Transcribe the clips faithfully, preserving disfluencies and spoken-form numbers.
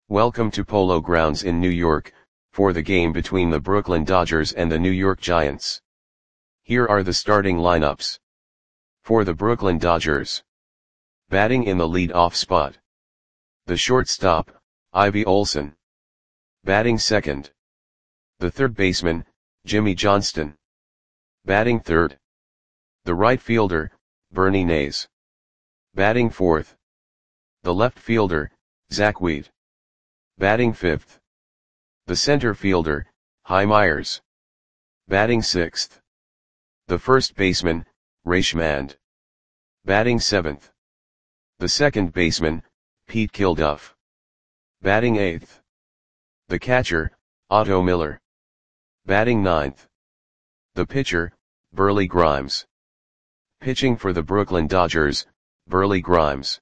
Welcome to Polo Grounds in New York, for the game between the Brooklyn Dodgers and the New York Giants. Here are the starting lineups. For the Brooklyn Dodgers. Batting in the lead-off spot. The shortstop, Ivy Olson. Batting second. The third baseman, Jimmy Johnston. Batting third. The right fielder, Bernie Nays. Batting fourth. The left fielder, Zach Wheat. Batting fifth. The center fielder, Hy Myers. Batting sixth. The first baseman, Ray Schmand. Batting seventh. The second baseman, Pete Kilduff. Batting eighth. The catcher, Otto Miller. Batting ninth. The pitcher, Burley Grimes. Pitching for the Brooklyn Dodgers, Burley Grimes.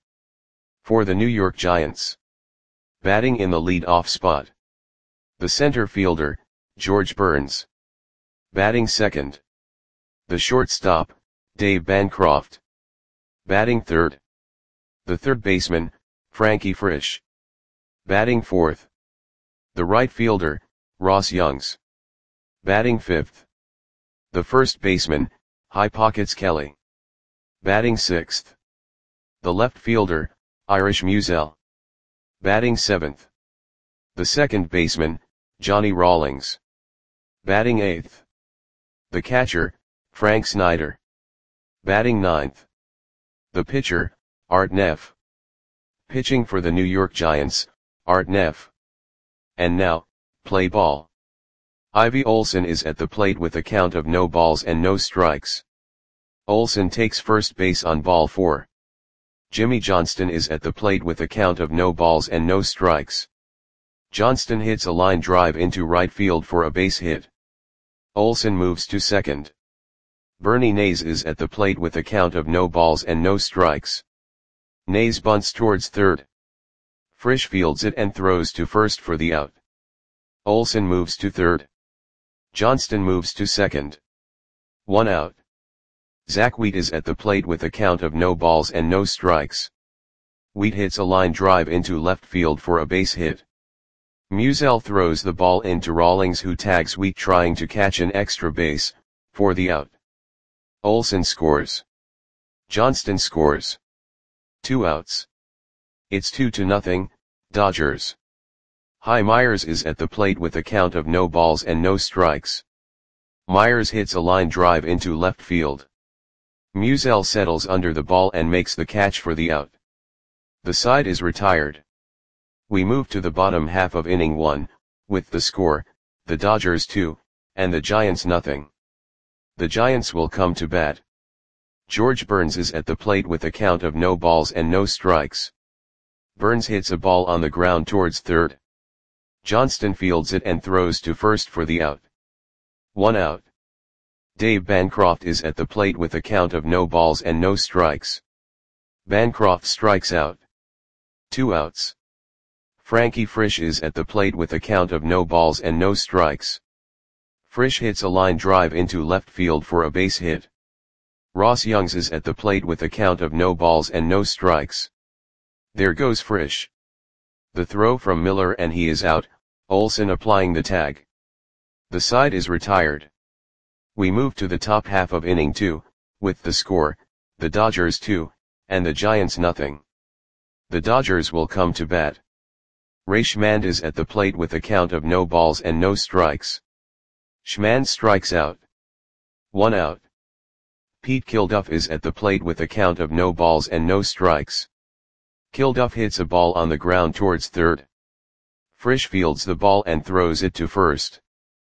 For the New York Giants. Batting in the lead-off spot. The center fielder, George Burns. Batting second. The shortstop, Dave Bancroft. Batting third. The third baseman, Frankie Frisch. Batting fourth. The right fielder, Ross Youngs. Batting fifth. The first baseman, High Pockets Kelly. Batting sixth. The left fielder, Irish Musial. Batting seventh. The second baseman, Johnny Rawlings. Batting eighth. The catcher, Frank Snyder. Batting ninth. The pitcher, Art Neff. Pitching for the New York Giants, Art Neff. And now, play ball. Ivy Olson is at the plate with a count of no balls and no strikes. Olson takes first base on ball four. Jimmy Johnston is at the plate with a count of no balls and no strikes. Johnston hits a line drive into right field for a base hit. Olson moves to second. Bernie Nays is at the plate with a count of no balls and no strikes. Nays bunts towards third. Frisch fields it and throws to first for the out. Olson moves to third. Johnston moves to second. One out. Zach Wheat is at the plate with a count of no balls and no strikes. Wheat hits a line drive into left field for a base hit. Musial throws the ball into Rawlings, who tags Wheat trying to catch an extra base, for the out. Olson scores. Johnston scores. Two outs. It's two to nothing, Dodgers. Hy Myers is at the plate with a count of no balls and no strikes. Myers hits a line drive into left field. Musial settles under the ball and makes the catch for the out. The side is retired. We move to the bottom half of inning one, with the score, the Dodgers two, and the Giants nothing. The Giants will come to bat. George Burns is at the plate with a count of no balls and no strikes. Burns hits a ball on the ground towards third. Johnston fields it and throws to first for the out. One out. Dave Bancroft is at the plate with a count of no balls and no strikes. Bancroft strikes out. Two outs. Frankie Frisch is at the plate with a count of no balls and no strikes. Frisch hits a line drive into left field for a base hit. Ross Youngs is at the plate with a count of no balls and no strikes. There goes Frisch. The throw from Miller and he is out, Olson applying the tag. The side is retired. We move to the top half of inning two, with the score, the Dodgers two, and the Giants nothing. The Dodgers will come to bat. Ray Schmand is at the plate with a count of no balls and no strikes. Schmand strikes out. One out. Pete Kilduff is at the plate with a count of no balls and no strikes. Kilduff hits a ball on the ground towards third. Frisch fields the ball and throws it to first.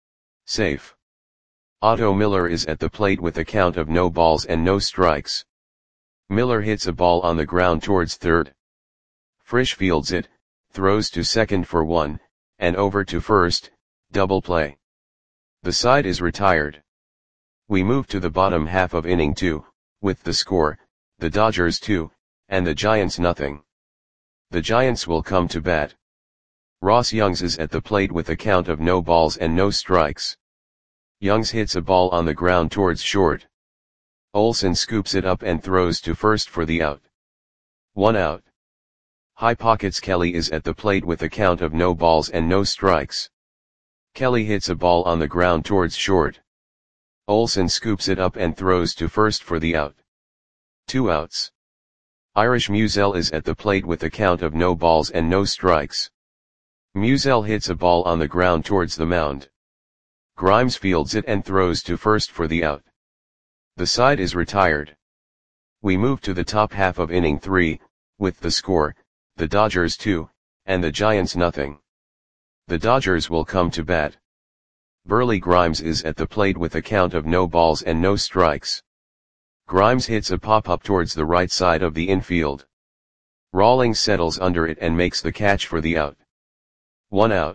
Safe. Otto Miller is at the plate with a count of no balls and no strikes. Miller hits a ball on the ground towards third. Frisch fields it, throws to second for one, and over to first, double play. The side is retired. We move to the bottom half of inning two, with the score, the Dodgers two, and the Giants nothing. The Giants will come to bat. Ross Youngs is at the plate with a count of no balls and no strikes. Youngs hits a ball on the ground towards short. Olson scoops it up and throws to first for the out. One out. High Pockets Kelly is at the plate with a count of no balls and no strikes. Kelly hits a ball on the ground towards short. Olsen scoops it up and throws to first for the out. Two outs. Irish Musiel is at the plate with a count of no balls and no strikes. Musiel hits a ball on the ground towards the mound. Grimes fields it and throws to first for the out. The side is retired. We move to the top half of inning three, with the score, the Dodgers two, and the Giants nothing. The Dodgers will come to bat. Burley Grimes is at the plate with a count of no balls and no strikes. Grimes hits a pop-up towards the right side of the infield. Rawlings settles under it and makes the catch for the out. One out.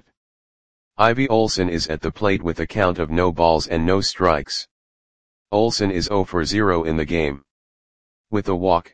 Ivy Olsen is at the plate with a count of no balls and no strikes. Olsen is zero for zero in the game. With a walk.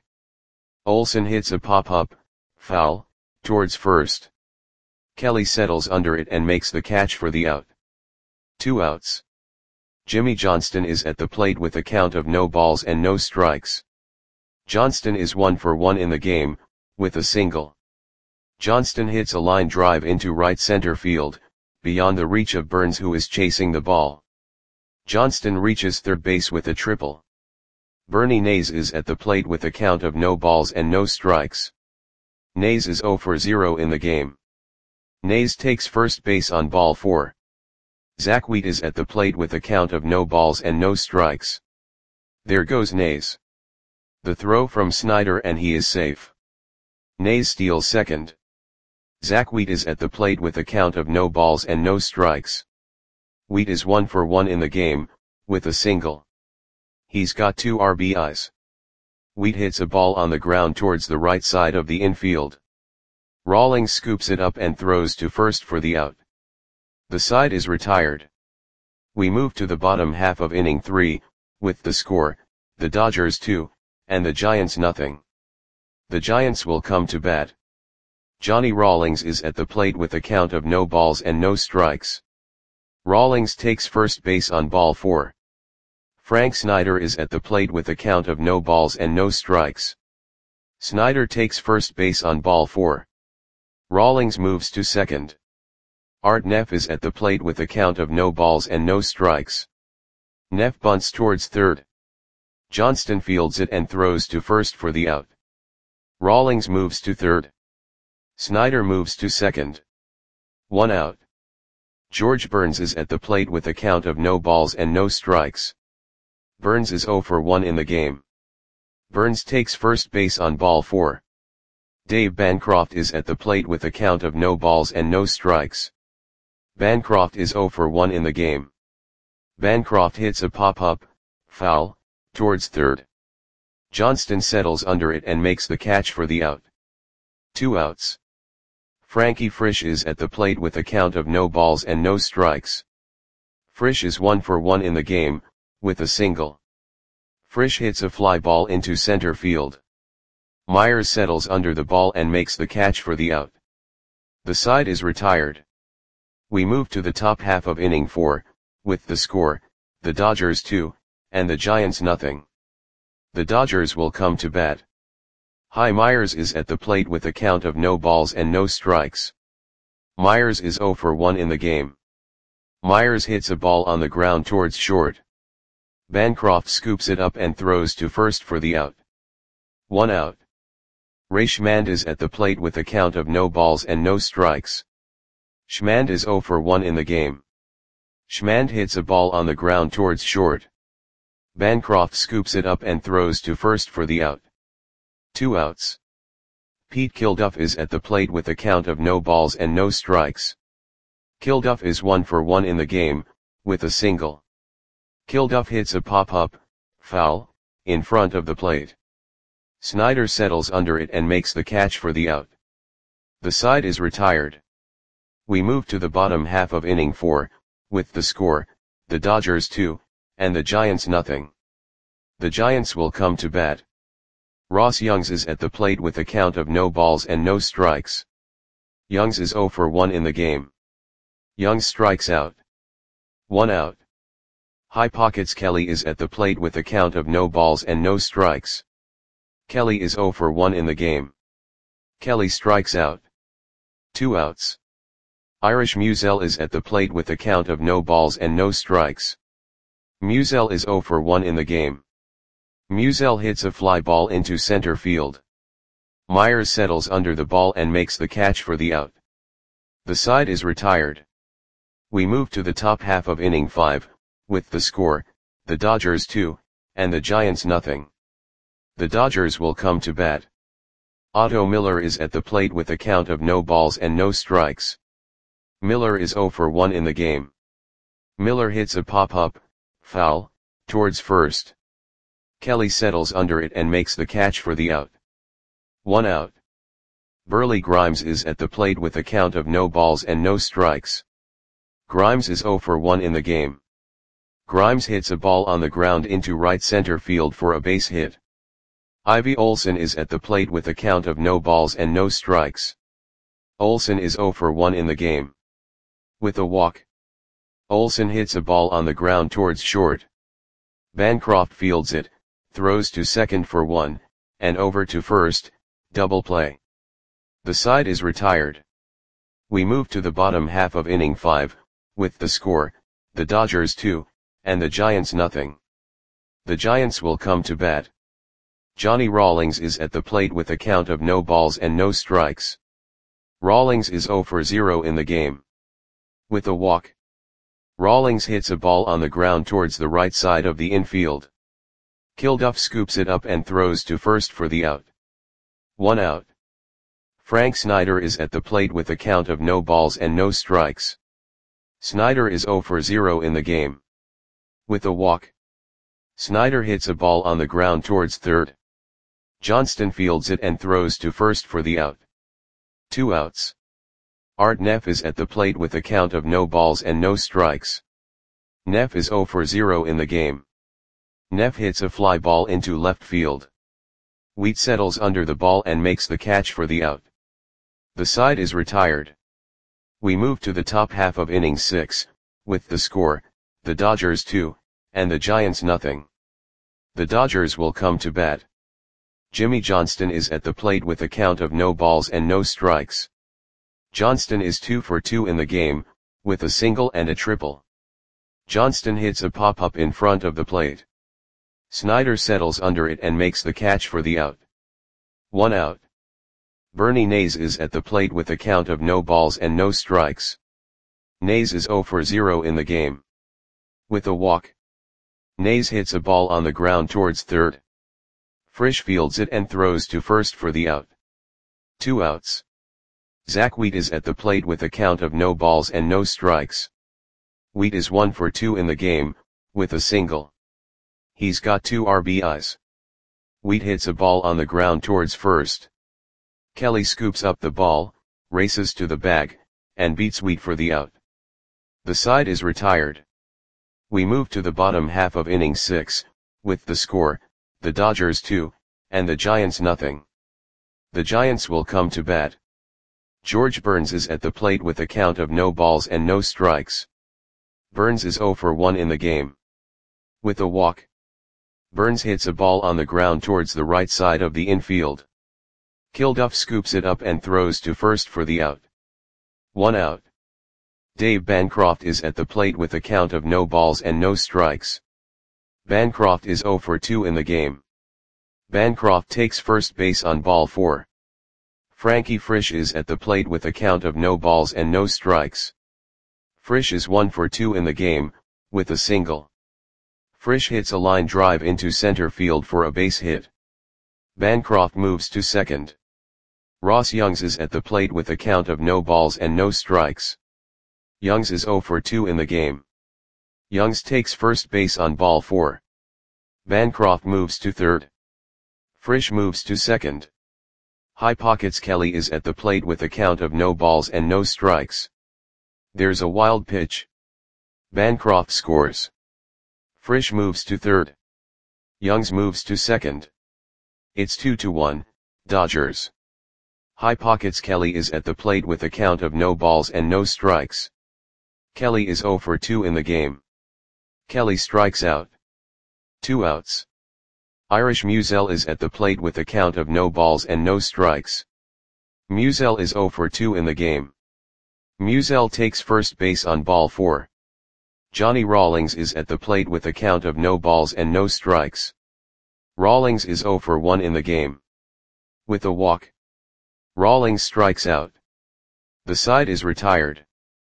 Olsen hits a pop-up, foul, towards first. Kelly settles under it and makes the catch for the out. Two outs. Jimmy Johnston is at the plate with a count of no balls and no strikes. Johnston is one for one in the game, with a single. Johnston hits a line drive into right center field, beyond the reach of Burns who is chasing the ball. Johnston reaches third base with a triple. Bernie Nays is at the plate with a count of no balls and no strikes. Nays is zero for zero in the game. Nays takes first base on ball four. Zach Wheat is at the plate with a count of no balls and no strikes. There goes Nays. The throw from Snyder and he is safe. Nays steals second. Zach Wheat is at the plate with a count of no balls and no strikes. Wheat is one for one in the game, with a single. He's got two R B Is. Wheat hits a ball on the ground towards the right side of the infield. Rawlings scoops it up and throws to first for the out. The side is retired. We move to the bottom half of inning three, with the score, the Dodgers two, and the Giants nothing. The Giants will come to bat. Johnny Rawlings is at the plate with a count of no balls and no strikes. Rawlings takes first base on ball four. Frank Snyder is at the plate with a count of no balls and no strikes. Snyder takes first base on ball four. Rawlings moves to second. Art Neff is at the plate with a count of no balls and no strikes. Neff bunts towards third. Johnston fields it and throws to first for the out. Rawlings moves to third. Snyder moves to second. One out. George Burns is at the plate with a count of no balls and no strikes. Burns is zero for one in the game. Burns takes first base on ball four. Dave Bancroft is at the plate with a count of no balls and no strikes. Bancroft is zero for one in the game. Bancroft hits a pop-up, foul, towards third. Johnston settles under it and makes the catch for the out. Two outs. Frankie Frisch is at the plate with a count of no balls and no strikes. Frisch is one for one in the game, with a single. Frisch hits a fly ball into center field. Myers settles under the ball and makes the catch for the out. The side is retired. We move to the top half of inning four, with the score, the Dodgers two, and the Giants nothing. The Dodgers will come to bat. Hy Myers is at the plate with a count of no balls and no strikes. Myers is zero for one in the game. Myers hits a ball on the ground towards short. Bancroft scoops it up and throws to first for the out. One out. Ray Schmand is at the plate with a count of no balls and no strikes. Schmand is zero for one in the game. Schmand hits a ball on the ground towards short. Bancroft scoops it up and throws to first for the out. Two outs. Pete Kilduff is at the plate with a count of no balls and no strikes. Kilduff is one for one in the game, with a single. Kilduff hits a pop-up, foul, in front of the plate. Snyder settles under it and makes the catch for the out. The side is retired. We move to the bottom half of inning four, with the score, the Dodgers two, and the Giants nothing. The Giants will come to bat. Ross Youngs is at the plate with a count of no balls and no strikes. Youngs is zero for one in the game. Youngs strikes out. One out. High Pockets Kelly is at the plate with a count of no balls and no strikes. Kelly is zero for one in the game. Kelly strikes out. Two outs. Irish Musiel is at the plate with a count of no balls and no strikes. Musiel is oh for one in the game. Musiel hits a fly ball into center field. Myers settles under the ball and makes the catch for the out. The side is retired. We move to the top half of inning five, with the score, the Dodgers two, and the Giants nothing. The Dodgers will come to bat. Otto Miller is at the plate with a count of no balls and no strikes. Miller is oh for one in the game. Miller hits a pop-up, foul, towards first. Kelly settles under it and makes the catch for the out. One out. Burley Grimes is at the plate with a count of no balls and no strikes. Grimes is oh for one in the game. Grimes hits a ball on the ground into right center field for a base hit. Ivy Olson is at the plate with a count of no balls and no strikes. Olson is oh for one in the game. With a walk. Olson hits a ball on the ground towards short. Bancroft fields it, throws to second for one, and over to first, double play. The side is retired. We move to the bottom half of inning five, with the score, the Dodgers two, and the Giants nothing. The Giants will come to bat. Johnny Rawlings is at the plate with a count of no balls and no strikes. Rawlings is oh for zero in the game. With a walk. Rawlings hits a ball on the ground towards the right side of the infield. Kilduff scoops it up and throws to first for the out. One out. Frank Snyder is at the plate with a count of no balls and no strikes. Snyder is oh for zero in the game. With a walk. Snyder hits a ball on the ground towards third. Johnston fields it and throws to first for the out. Two outs. Art Neff is at the plate with a count of no balls and no strikes. Neff is oh for zero in the game. Neff hits a fly ball into left field. Wheat settles under the ball and makes the catch for the out. The side is retired. We move to the top half of inning six, with the score, the Dodgers two, and the Giants nothing. The Dodgers will come to bat. Jimmy Johnston is at the plate with a count of no balls and no strikes. Johnston is two for two in the game, with a single and a triple. Johnston hits a pop-up in front of the plate. Snyder settles under it and makes the catch for the out. One out. Bernie Nays is at the plate with a count of no balls and no strikes. Nays is oh for zero in the game. With a walk. Nays hits a ball on the ground towards third. Frisch fields it and throws to first for the out. Two outs. Zach Wheat is at the plate with a count of no balls and no strikes. Wheat is one for two in the game, with a single. He's got two R B Is. Wheat hits a ball on the ground towards first. Kelly scoops up the ball, races to the bag, and beats Wheat for the out. The side is retired. We move to the bottom half of inning six, with the score, the Dodgers two, and the Giants nothing. The Giants will come to bat. George Burns is at the plate with a count of no balls and no strikes. Burns is oh for one in the game. With a walk. Burns hits a ball on the ground towards the right side of the infield. Kilduff scoops it up and throws to first for the out. One out. Dave Bancroft is at the plate with a count of no balls and no strikes. Bancroft is oh for two in the game. Bancroft takes first base on ball four. Frankie Frisch is at the plate with a count of no balls and no strikes. Frisch is one for two in the game, with a single. Frisch hits a line drive into center field for a base hit. Bancroft moves to second. Ross Youngs is at the plate with a count of no balls and no strikes. Youngs is oh for two in the game. Youngs takes first base on ball four. Bancroft moves to third. Frisch moves to second. High Pockets Kelly is at the plate with a count of no balls and no strikes. There's a wild pitch. Bancroft scores. Frisch moves to third. Youngs moves to second. It's two to one, Dodgers. High Pockets Kelly is at the plate with a count of no balls and no strikes. Kelly is oh for two in the game. Kelly strikes out. Two outs. Irish Musiel is at the plate with a count of no balls and no strikes. Musial is zero for two in the game. Musial takes first base on ball four. Johnny Rawlings is at the plate with a count of no balls and no strikes. Rawlings is zero for one in the game. With a walk, Rawlings strikes out. The side is retired.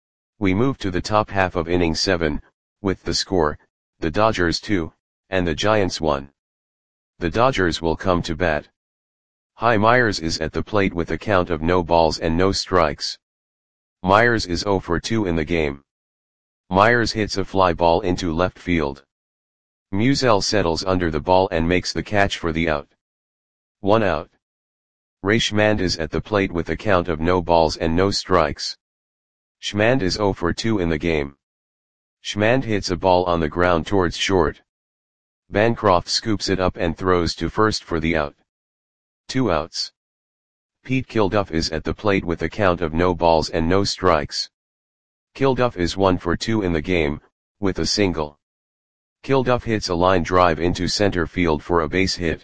We move to the top half of inning seven, with the score, the Dodgers two, and the Giants one. The Dodgers will come to bat. Hy Myers is at the plate with a count of no balls and no strikes. Myers is zero for two in the game. Myers hits a fly ball into left field. Musial settles under the ball and makes the catch for the out. One out. Ray Schmand is at the plate with a count of no balls and no strikes. Schmand is zero for two in the game. Schmand hits a ball on the ground towards short. Bancroft scoops it up and throws to first for the out. Two outs. Pete Kilduff is at the plate with a count of no balls and no strikes. Kilduff is one for two in the game, with a single. Kilduff hits a line drive into center field for a base hit.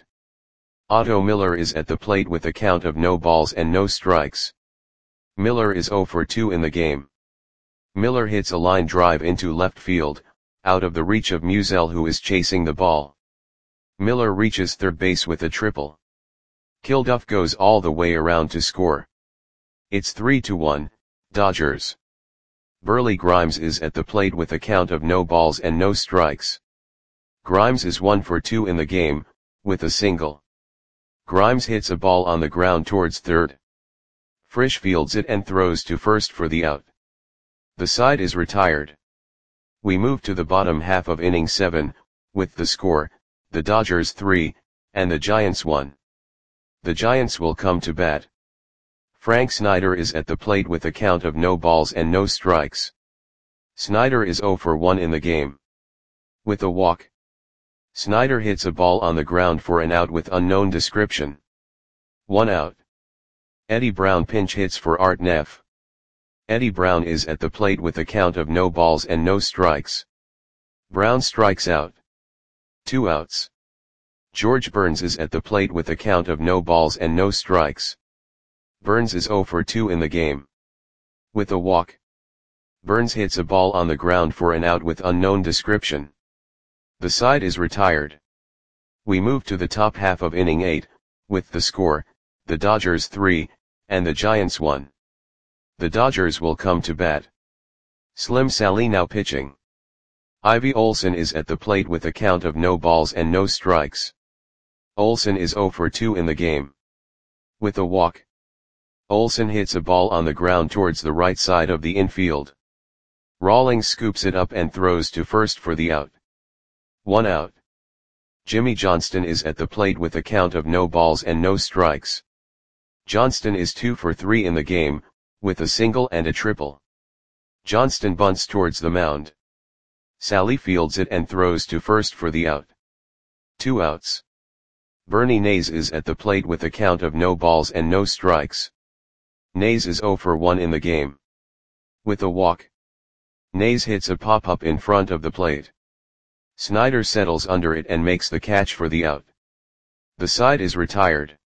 Otto Miller is at the plate with a count of no balls and no strikes. Miller is zero for two in the game. Miller hits a line drive into left field, out of the reach of Musial, who is chasing the ball. Miller reaches third base with a triple. Kilduff goes all the way around to score. It's three to one, Dodgers. Burley Grimes is at the plate with a count of no balls and no strikes. Grimes is one for two in the game, with a single. Grimes hits a ball on the ground towards third. Frisch fields it and throws to first for the out. The side is retired. We move to the bottom half of inning seven, with the score, the Dodgers three, and the Giants one. The Giants will come to bat. Frank Snyder is at the plate with a count of no balls and no strikes. Snyder is zero for one in the game. With a walk, Snyder hits a ball on the ground for an out with unknown description. One out. Eddie Brown pinch hits for Art Neff. Eddie Brown is at the plate with a count of no balls and no strikes. Brown strikes out. Two outs. George Burns is at the plate with a count of no balls and no strikes. Burns is zero for two in the game. With a walk, Burns hits a ball on the ground for an out with unknown description. The side is retired. We move to the top half of inning eight, with the score, the Dodgers three, and the Giants one. The Dodgers will come to bat. Slim Sally now pitching. Ivy Olson is at the plate with a count of no balls and no strikes. Olson is zero for two in the game. With a walk, Olson hits a ball on the ground towards the right side of the infield. Rawlings scoops it up and throws to first for the out. One out. Jimmy Johnston is at the plate with a count of no balls and no strikes. Johnston is two for three in the game, with a single and a triple. Johnston bunts towards the mound. Sally fields it and throws to first for the out. Two outs. Bernie Nays is at the plate with a count of no balls and no strikes. Nays is zero for one in the game. With a walk, Nays hits a pop-up in front of the plate. Snyder settles under it and makes the catch for the out. The side is retired.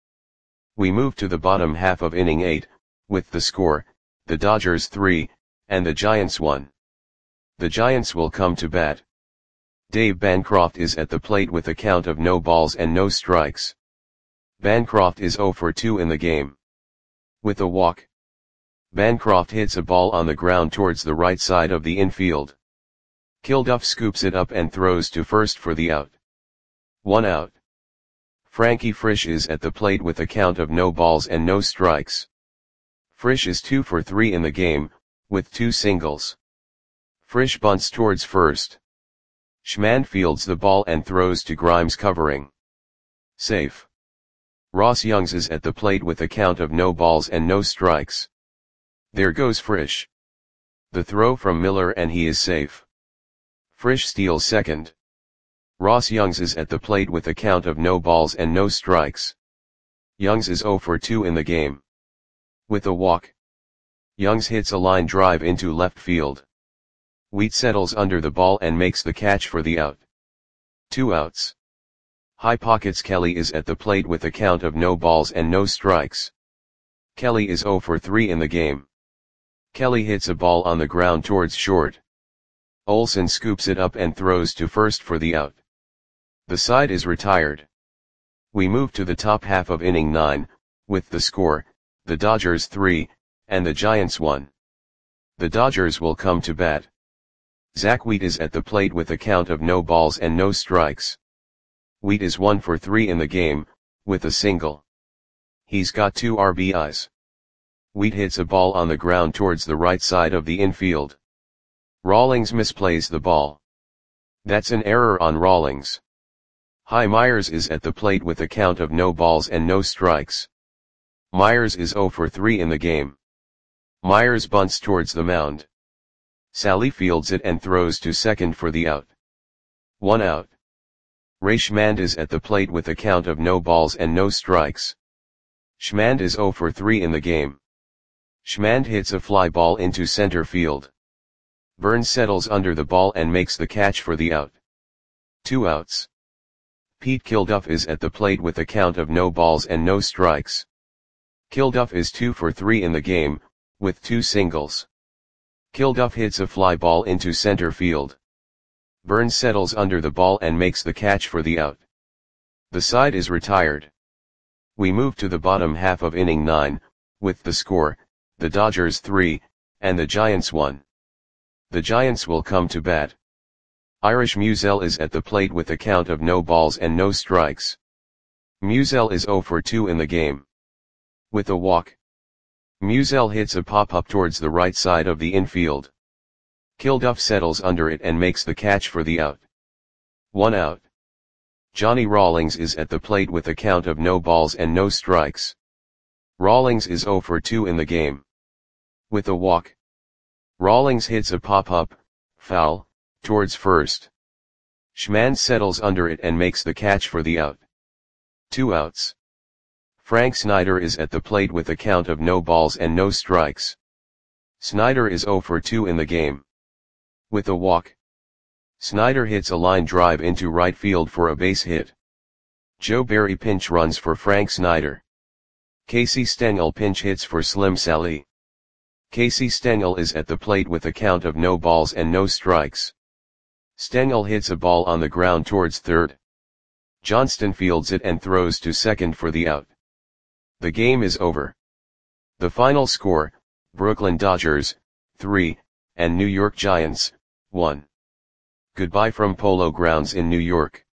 We move to the bottom half of inning eight, with the score, the Dodgers three, and the Giants one. The Giants will come to bat. Dave Bancroft is at the plate with a count of no balls and no strikes. Bancroft is zero for two in the game. With a walk, Bancroft hits a ball on the ground towards the right side of the infield. Kilduff scoops it up and throws to first for the out. One out. Frankie Frisch is at the plate with a count of no balls and no strikes. Frisch is two for three in the game, with two singles. Frisch bunts towards first. Schmand fields the ball and throws to Grimes covering. Safe. Ross Youngs is at the plate with a count of no balls and no strikes. There goes Frisch. The throw from Miller and he is safe. Frisch steals second. Ross Youngs is at the plate with a count of no balls and no strikes. Youngs is zero for two in the game. With a walk, Youngs hits a line drive into left field. Wheat settles under the ball and makes the catch for the out. Two outs. High Pockets Kelly is at the plate with a count of no balls and no strikes. Kelly is zero for three in the game. Kelly hits a ball on the ground towards short. Olsen scoops it up and throws to first for the out. The side is retired. We move to the top half of inning nine, with the score, the Dodgers three, and the Giants one. The Dodgers will come to bat. Zach Wheat is at the plate with a count of no balls and no strikes. Wheat is one for three in the game, with a single. He's got two R B Is. Wheat hits a ball on the ground towards the right side of the infield. Rawlings misplays the ball. That's an error on Rawlings. Hy Myers is at the plate with a count of no balls and no strikes. Myers is zero for three in the game. Myers bunts towards the mound. Sally fields it and throws to second for the out. One out. Ray Schmand is at the plate with a count of no balls and no strikes. Schmand is zero for three in the game. Schmand hits a fly ball into center field. Burns settles under the ball and makes the catch for the out. Two outs. Pete Kilduff is at the plate with a count of no balls and no strikes. Kilduff is two for three in the game, with two singles. Kilduff hits a fly ball into center field. Burns settles under the ball and makes the catch for the out. The side is retired. We move to the bottom half of inning nine, with the score, the Dodgers three, and the Giants one. The Giants will come to bat. Irish Musial is at the plate with a count of no balls and no strikes. Musial is zero for two in the game. With a walk. Musial hits a pop-up towards the right side of the infield. Kilduff settles under it and makes the catch for the out. One out. Johnny Rawlings is at the plate with a count of no balls and no strikes. Rawlings is zero for two in the game. With a walk. Rawlings hits a pop-up, foul, towards first. Schmand settles under it and makes the catch for the out. Two outs. Frank Snyder is at the plate with a count of no balls and no strikes. Snyder is zero for two in the game. With a walk. Snyder hits a line drive into right field for a base hit. Joe Barry pinch runs for Frank Snyder. Casey Stengel pinch hits for Slim Sally. Casey Stengel is at the plate with a count of no balls and no strikes. Stengel hits a ball on the ground towards third. Johnston fields it and throws to second for the out. The game is over. The final score, Brooklyn Dodgers, three, and New York Giants, one. Goodbye from Polo Grounds in New York.